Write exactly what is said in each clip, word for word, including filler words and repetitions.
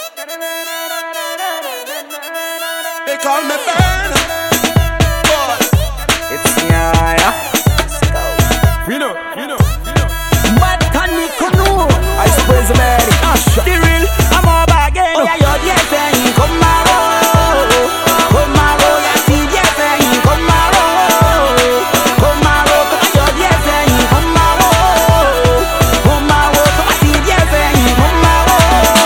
They call me Burn. Boy, It's Nyaya. we know, we know, we know. Mad can we canoe? I suppose I'm ready. The real, I'm all back again. Oh yeah, you're the thing. Come maro, come maro. Yeah, see the thing. Come maro, come maro. You're the thing. Come maro, come maro. See the thing. Come maro.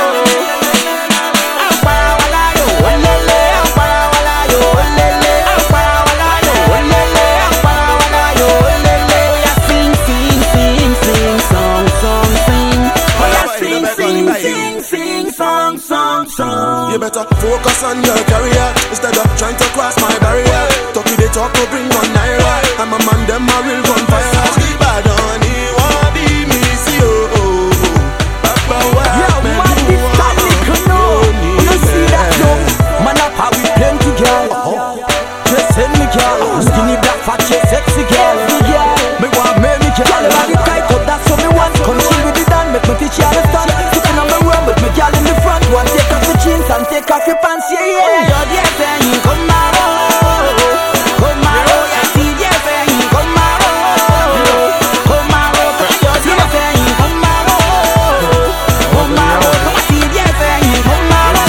Ampara wala yo, olele. Ampara wala yo, olele. Ampara wala yo, olele. Ampara wala yo, olele. Oh yeah, sing, sing, sing, sing, song, song, sing. Oh yeah, sing, sing, sing, sing, song, song, song. You better focus on your career instead of trying to cross my barrier. Talk to the talk to bring one naira. I'm a man, them a real gunfire. We bad on it, wanna be me, see oh oh. Papa, what Yo, man, this time we can know. You see that no? Man up how we plenty girl. Just send me girl. Skinny black fat, just sexy girl. Me want me girl. Body tight up, that's what me want. Come chill with the dan, make me teach you how to stand. Sitting on the road with me girl in the front. One take off the jeans and take off your pants, yeah yeah. You're the thing, come maro, come maro. Yeah, see the thing, come maro, come maro. You're the thing, come maro, come maro. See the thing, come maro.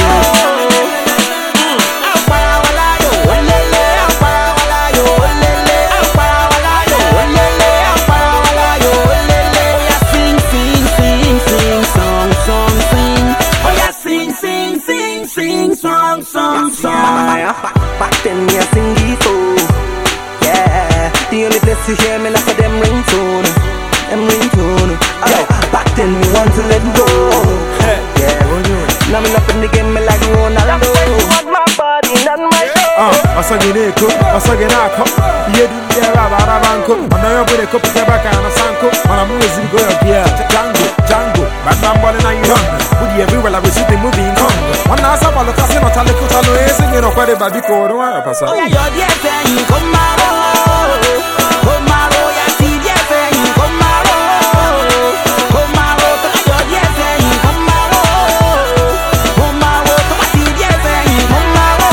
Ampara wala yo, olele. Ampara wala yo, olele. Ampara wala yo, olele. Ampara wala yo, olele. Oh yeah, sing, sing, sing, sing, song, song, sing. Oh yeah, sing, sing, sing, sing, song, song, song. Back, back then me a sing it oh. Yeah, the only place you hear me like a them ringtone, them ringtone. Yo, back then we want to let go. Yeah, now me up in the game me like Ronaldo. My body, not my soul. Ah, asagine ko, asagine ako. Yedu yera bara banko. Anayo bure ko pike baka na sanko. Mana music go up here. Django, Django. Bad man balling on you. Would you everywhere like we should be moving on. One asa balo kasi no chale ko chalo e singing no kwade baby ko no wa pasa. Oh yeah, you're the thing, come maro, come maro. Yeah, see the thing, come maro, come maro. You're the thing, come maro, come maro. See the thing, come maro.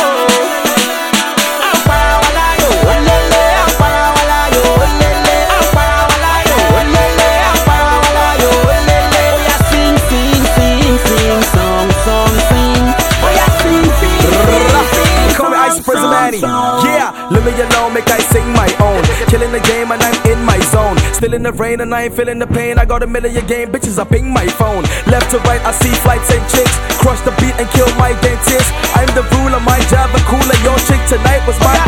Ampara wala yo, olele. Ampara wala yo, olele. Ampara wala yo, olele. Ampara wala yo, olele. Oh yeah, sing, sing, sing, sing, song, song, sing. Oh yeah, sing, sing, sing, sing. Call me Ice Prison Manny. Yeah, leave me alone, make I sing my own. Killing the game and I'm in my zone. Still in the rain and I ain't feeling the pain. I got a million game, bitches, I ping my phone. Left to right, I see flights and chicks. Crush the beat and kill my dentist. I'm the ruler, my job, a cooler. Your chick tonight was my